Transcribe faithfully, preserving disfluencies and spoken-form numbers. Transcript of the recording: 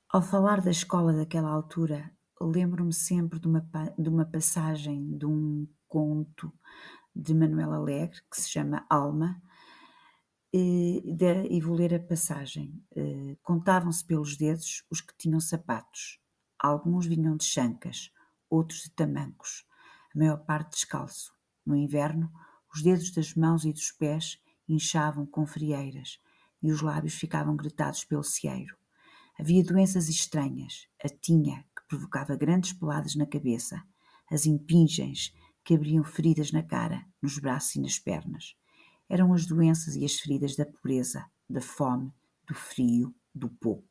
Ao falar da escola daquela altura, lembro-me sempre de uma pa de uma passagem de um conto de Manuel Alegre, que se chama Alma, e da e vou ler a passagem. Eh, contavam-se pelos dedos os que tinham sapatos. Alguns vinham de chancas, outros de tamancos, a maior parte descalço. No inverno, os dedos das mãos e dos pés inchavam com frieiras e os lábios ficavam gretados pelo cieiro. Havia doenças estranhas, a tinha, que provocava grandes peladas na cabeça, as impingens, que abriam feridas na cara, nos braços e nas pernas. Eram as doenças e as feridas da pobreza, da fome, do frio, do pouco.